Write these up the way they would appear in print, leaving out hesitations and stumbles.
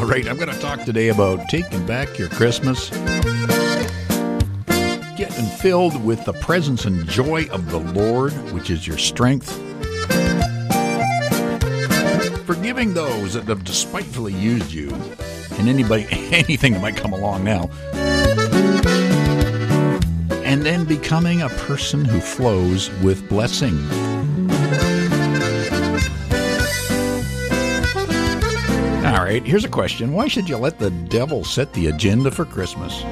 right, I'm going to talk today about taking back your Christmas, getting filled with the presence and joy of the Lord, which is your strength, forgiving those that have despitefully used you, and anything that might come along now, and then becoming a person who flows with blessing. All right, here's a question. Why should you let the devil set the agenda for Christmas?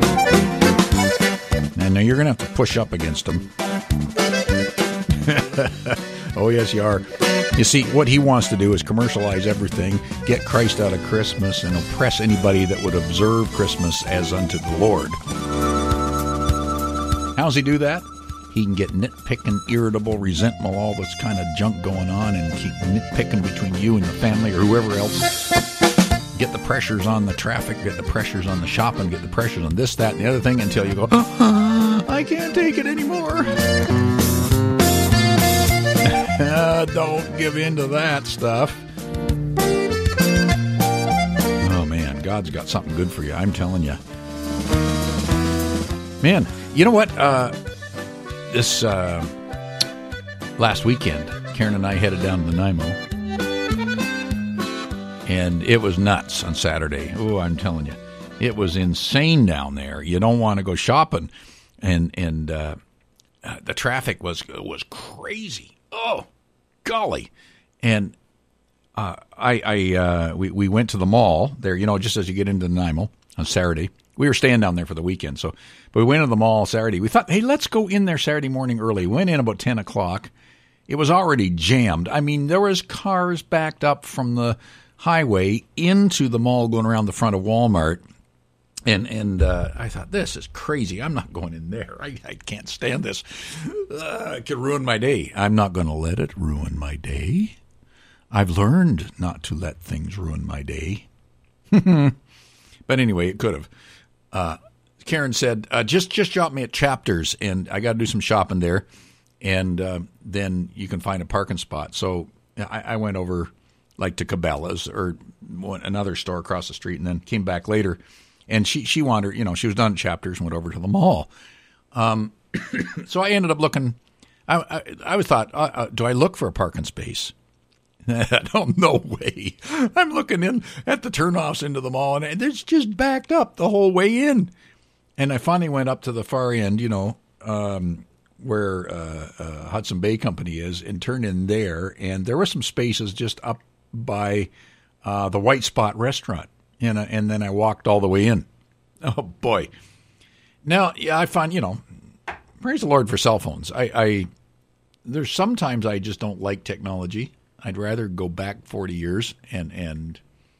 And now you're going to have to push up against him. Oh, yes, you are. You see, what he wants to do is commercialize everything, get Christ out of Christmas, and oppress anybody that would observe Christmas as unto the Lord. How does he do that? He can get nitpicking, irritable, resentful, all this kind of junk going on, and keep nitpicking between you and the family or whoever else. Get the pressures on the traffic, get the pressures on the shopping, get the pressures on this, that, and the other thing until you go, I can't take it anymore. Don't give in to that stuff. Oh, man, God's got something good for you, I'm telling you. Man, you know what? This last weekend, Karen and I headed down to the Nanaimo, and it was nuts on Saturday. Oh, I'm telling you, it was insane down there. You don't want to go shopping, and the traffic was crazy. Oh, golly! And we went to the mall there. You know, just as you get into the Nanaimo on Saturday. We were staying down there for the weekend, but we went to the mall Saturday. We thought, hey, let's go in there Saturday morning early. We went in about 10 o'clock. It was already jammed. I mean, there was cars backed up from the highway into the mall going around the front of Walmart. And I thought, this is crazy. I'm not going in there. I can't stand this. It could ruin my day. I'm not going to let it ruin my day. I've learned not to let things ruin my day. But anyway, it could have. Karen said, just drop me at Chapters, and I got to do some shopping there, and then you can find a parking spot. So I went over like to Cabela's or another store across the street, and then came back later. And she wandered, she was done at Chapters and went over to the mall. So I ended up looking. I thought, do I look for a parking space? No way. I'm looking in at the turnoffs into the mall, and it's just backed up the whole way in. And I finally went up to the far end, where Hudson Bay Company is, and turned in there. And there were some spaces just up by the White Spot restaurant. And then I walked all the way in. Oh, boy. Now, yeah, I find, praise the Lord for cell phones. There's sometimes I just don't like technology. I'd rather go back 40 years and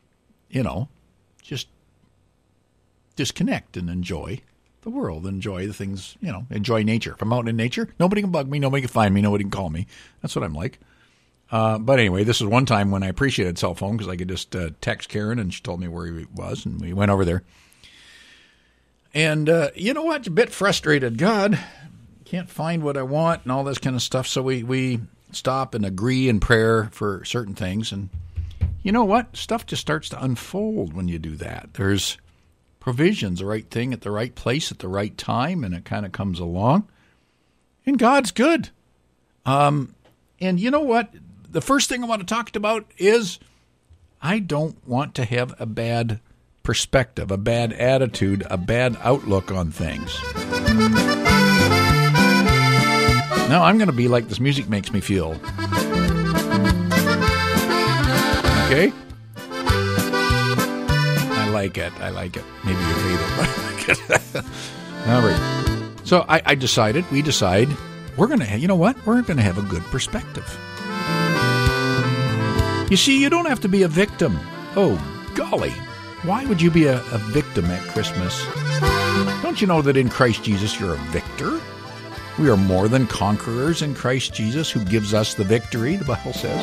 just disconnect and enjoy the world, enjoy the things, enjoy nature. If I'm out in nature, nobody can bug me, nobody can find me, nobody can call me. That's what I'm like. But anyway, this is one time when I appreciated cell phone because I could just text Karen, and she told me where he was, and we went over there. And you know what? A bit frustrated. God, can't find what I want and all this kind of stuff. So we stop and agree in prayer for certain things. And you know what? Stuff just starts to unfold when you do that. There's provisions, the right thing at the right place at the right time, and it kind of comes along. And God's good. And you know what? The first thing I want to talk about is I don't want to have a bad perspective, a bad attitude, a bad outlook on things. Now I'm going to be like this music makes me feel. Okay? I like it. Maybe you hate it, but I like it. All right. So we decide, we're going to, you know what? We're going to have a good perspective. You see, you don't have to be a victim. Oh, golly. Why would you be a victim at Christmas? Don't you know that in Christ Jesus you're a victor? We are more than conquerors in Christ Jesus, who gives us the victory, the Bible says.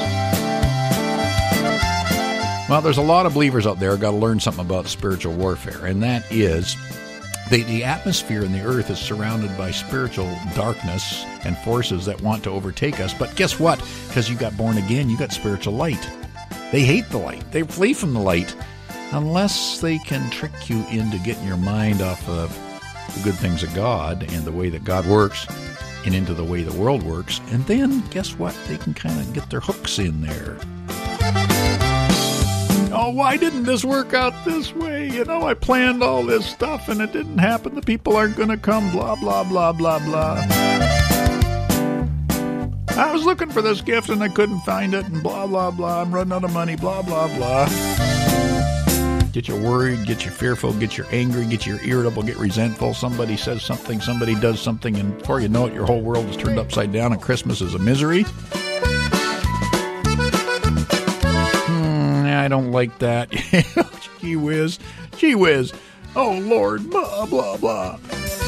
Well, there's a lot of believers out there who got to learn something about spiritual warfare, and that is the atmosphere in the earth is surrounded by spiritual darkness and forces that want to overtake us. But guess what? Because you got born again, you got spiritual light. They hate the light. They flee from the light. unless they can trick you into getting your mind off of the good things of God and the way that God works and into the way the world works. And then, guess what? They can kind of get their hooks in there. Oh, why didn't this work out this way? I planned all this stuff and it didn't happen. The people aren't going to come, blah, blah, blah, blah, blah. I was looking for this gift and I couldn't find it, and blah, blah, blah. I'm running out of money, blah, blah, blah. Get you worried, get you fearful, get you angry, get you irritable, get resentful. Somebody says something, somebody does something, and before you know it, your whole world is turned upside down and Christmas is a misery. I don't like that. Gee whiz. Oh, Lord, blah, blah, blah.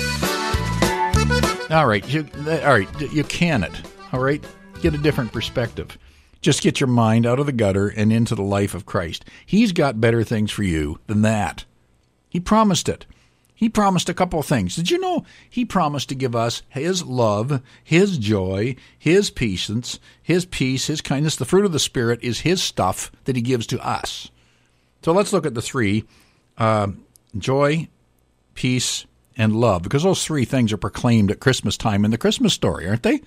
All right, you can it. All right, get a different perspective. Just get your mind out of the gutter and into the life of Christ. He's got better things for you than that. He promised it. He promised a couple of things. Did you know he promised to give us his love, his joy, his patience, his peace, his kindness? The fruit of the Spirit is his stuff that he gives to us. So let's look at the three, joy, peace, and love, because those three things are proclaimed at Christmas time in the Christmas story, aren't they?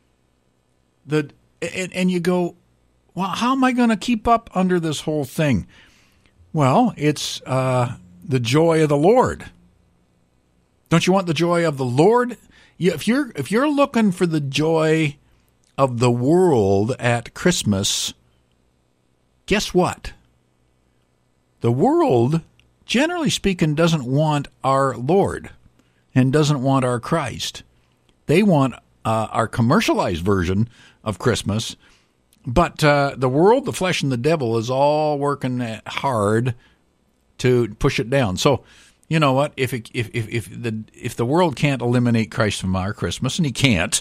And you go, well, how am I going to keep up under this whole thing? Well, it's the joy of the Lord. Don't you want the joy of the Lord? If you're looking for the joy of the world at Christmas, guess what? The world, generally speaking, doesn't want our Lord and doesn't want our Christ. They want our commercialized version of Christmas, but the world, the flesh, and the devil is all working hard to push it down. So, you know what? If the world can't eliminate Christ from our Christmas, and he can't,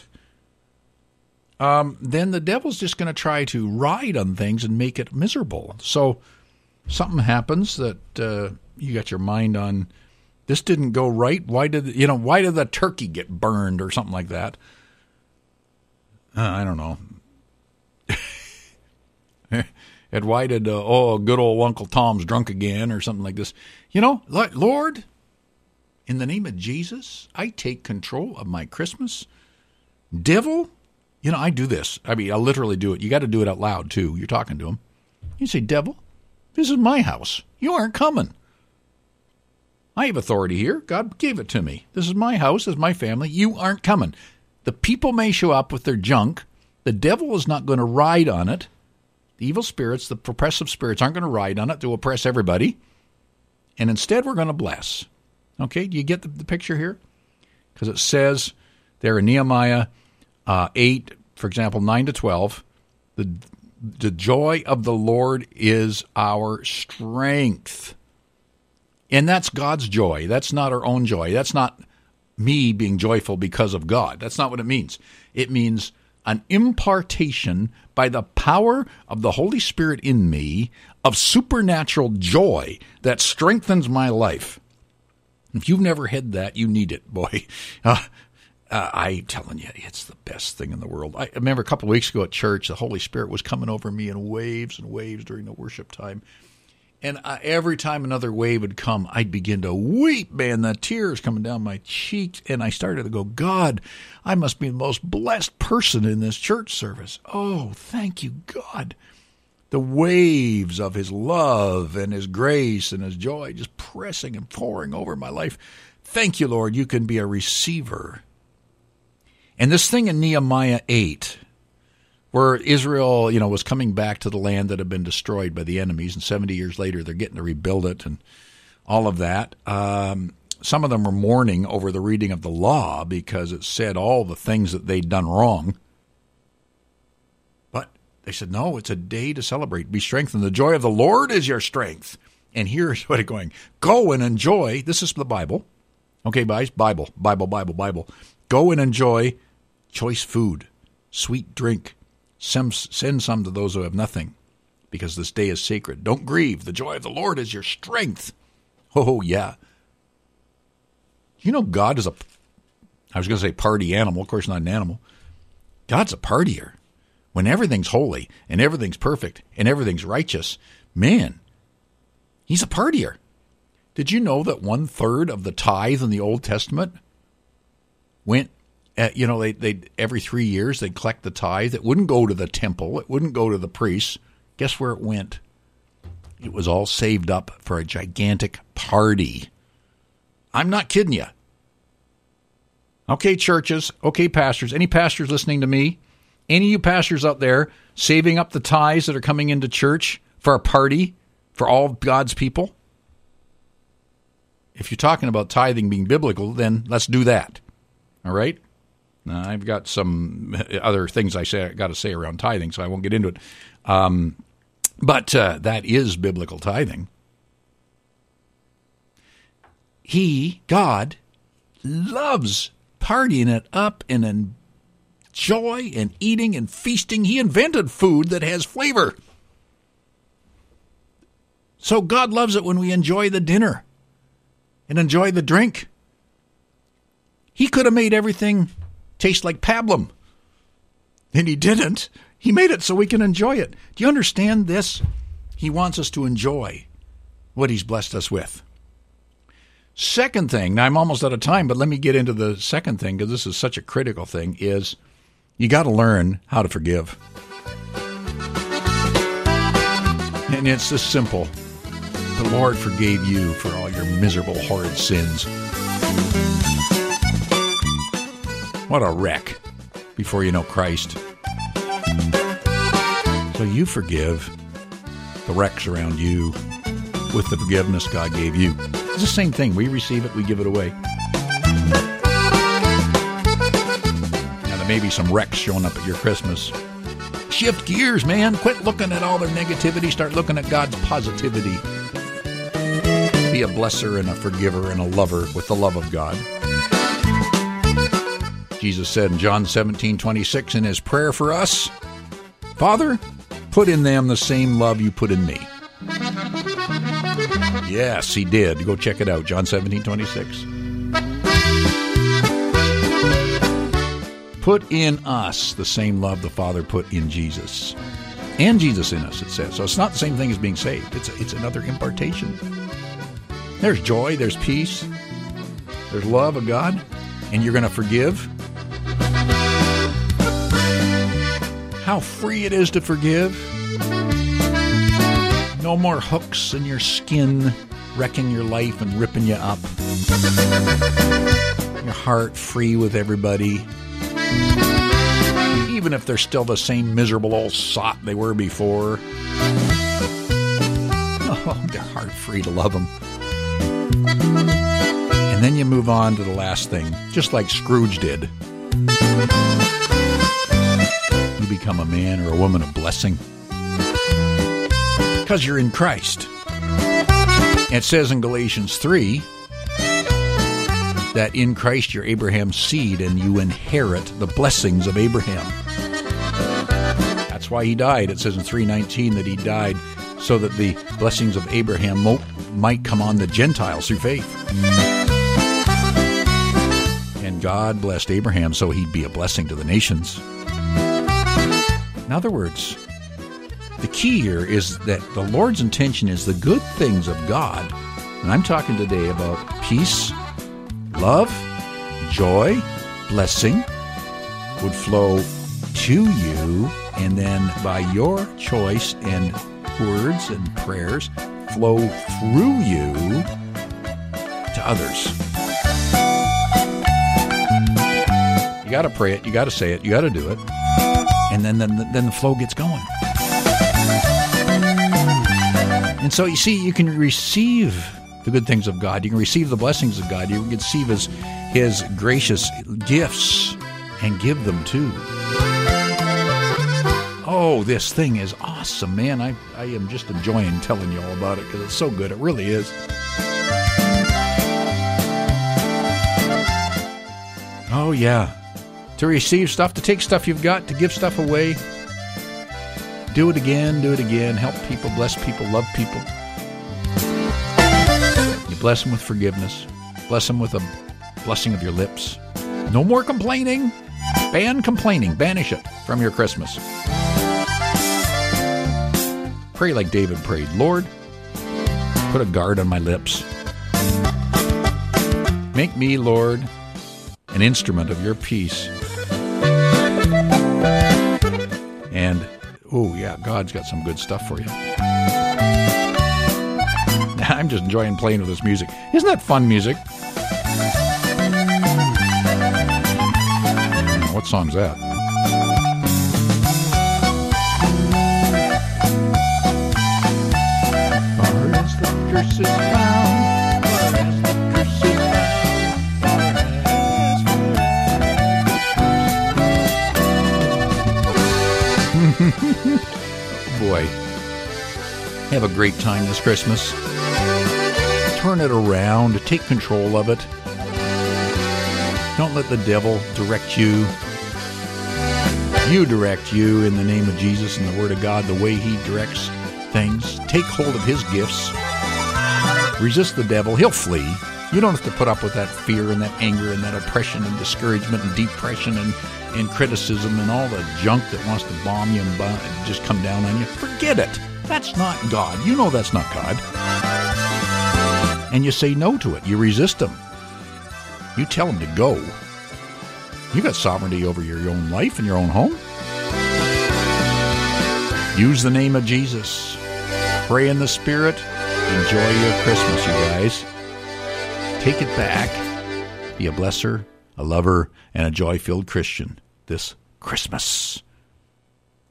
then the devil's just going to try to ride on things and make it miserable. So something happens that you got your mind on. This didn't go right. Why did the turkey get burned or something like that? I don't know. And why did good old Uncle Tom's drunk again or something like this? Lord, in the name of Jesus, I take control of my Christmas. Devil, I do this. I mean, I literally do it. You got to do it out loud, too. You're talking to him. You say, devil, this is my house. You aren't coming. I have authority here. God gave it to me. This is my house. This is my family. You aren't coming. The people may show up with their junk. The devil is not going to ride on it. The evil spirits, the oppressive spirits, aren't going to ride on it to oppress everybody. And instead, we're going to bless. Okay, do you get the picture here? Because it says there in Nehemiah 8, for example, 9 to 12, the joy of the Lord is our strength. And that's God's joy. That's not our own joy. That's not me being joyful because of God. That's not what it means. It means an impartation by the power of the Holy Spirit in me of supernatural joy that strengthens my life. If you've never had that, you need it, boy. I'm telling you, it's the best thing in the world. I remember a couple of weeks ago at church, the Holy Spirit was coming over me in waves and waves during the worship time. And every time another wave would come, I'd begin to weep, man, the tears coming down my cheeks. And I started to go, God, I must be the most blessed person in this church service. Oh, thank you, God. The waves of his love and his grace and his joy just pressing and pouring over my life. Thank you, Lord, you can be a receiver. And this thing in Nehemiah 8, where Israel, was coming back to the land that had been destroyed by the enemies, and 70 years later they're getting to rebuild it and all of that. Some of them were mourning over the reading of the law because it said all the things that they'd done wrong. But they said, no, it's a day to celebrate. Be strengthened. The joy of the Lord is your strength. And here's what it's going. Go and enjoy. This is the Bible. Okay, guys, Bible. Go and enjoy choice food, sweet drink. Send some to those who have nothing, because this day is sacred. Don't grieve. The joy of the Lord is your strength. Oh, yeah. God is I was going to say party animal. Of course, not an animal. God's a partier. When everything's holy and everything's perfect and everything's righteous, man, He's a partier. Did you know that 1/3 of the tithe in the Old Testament went, they every 3 years they'd collect the tithe. It wouldn't go to the temple. It wouldn't go to the priests. Guess where it went? It was all saved up for a gigantic party. I'm not kidding you. Okay, churches. Okay, pastors. Any pastors listening to me? Any of you pastors out there saving up the tithes that are coming into church for a party for all of God's people? If you're talking about tithing being biblical, then let's do that. All right? Now, I've got some other things I got to say around tithing, so I won't get into it. But that is biblical tithing. God, loves partying it up and joy and eating and feasting. He invented food that has flavor. So God loves it when we enjoy the dinner and enjoy the drink. He could have made everything taste like pablum, and he didn't. He made it so we can enjoy it. Do you understand this? He wants us to enjoy what he's blessed us with. Second thing, now I'm almost out of time, but let me get into the second thing because this is such a critical thing, is you got to learn how to forgive. And it's this simple. The Lord forgave you for all your miserable, horrid sins. What a wreck before you know Christ. So you forgive the wrecks around you with the forgiveness God gave you. It's the same thing. We receive it, we give it away. Now there may be some wrecks showing up at your Christmas. Shift gears, man. Quit looking at all their negativity. Start looking at God's positivity. Be a blesser and a forgiver and a lover with the love of God. Jesus said in John 17:26 in his prayer for us, Father, put in them the same love you put in me. Yes, he did. Go check it out, John 17:26. Put in us the same love the Father put in Jesus. And Jesus in us, it says. So it's not the same thing as being saved. It's another impartation. There's joy, there's peace, there's love of God, and you're going to forgive. How free it is to forgive. No more hooks in your skin wrecking your life and ripping you up. Your heart free with everybody. Even if they're still the same miserable old sot they were before. Oh, they're heart free to love them. And then you move on to the last thing, just like Scrooge did. You become a man or a woman of blessing. Because you're in Christ. It says in Galatians 3 that in Christ you're Abraham's seed and you inherit the blessings of Abraham. That's why he died. It says in 3:19 that he died so that the blessings of Abraham might come on the Gentiles through faith. And God blessed Abraham so he'd be a blessing to the nations. In other words, the key here is that the Lord's intention is the good things of God, and I'm talking today about peace, love, joy, blessing, would flow to you, and then by your choice and words and prayers, flow through you to others. You got to pray it, you got to say it, you got to do it, and then the flow gets going. And so you see, you can receive the good things of God. You can receive the blessings of God. You can receive His gracious gifts and give them too. Oh, this thing is awesome, man. I am just enjoying telling you all about it because it's so good. It really is. Oh, yeah. To receive stuff, to take stuff you've got, to give stuff away. Do it again, help people, bless people, love people. You bless them with forgiveness. Bless them with a blessing of your lips. No more complaining. Ban complaining. Banish it from your Christmas. Pray like David prayed. Lord, Put a guard on my lips. Make me, Lord, an instrument of your peace. And, oh yeah, God's got some good stuff for you. I'm just enjoying playing with this music. Isn't that fun music? What song's that? Far as the curse is found, far as the curse is found, far as boy, have a great time this Christmas. Turn it around, take control of it. Don't let the devil direct you. You direct you in the name of Jesus and the Word of God, the way He directs things. Take hold of His gifts. Resist the devil. He'll flee. You don't have to put up with that fear and that anger and that oppression and discouragement and depression and criticism and all the junk that wants to bomb you and just come down on you. Forget it. That's not God. You know that's not God. And you say no to it. You resist Him. You tell Him to go. You got sovereignty over your own life and your own home. Use the name of Jesus. Pray in the Spirit. Enjoy your Christmas, you guys. Take it back. Be a blesser, a lover, and a joy-filled Christian this Christmas.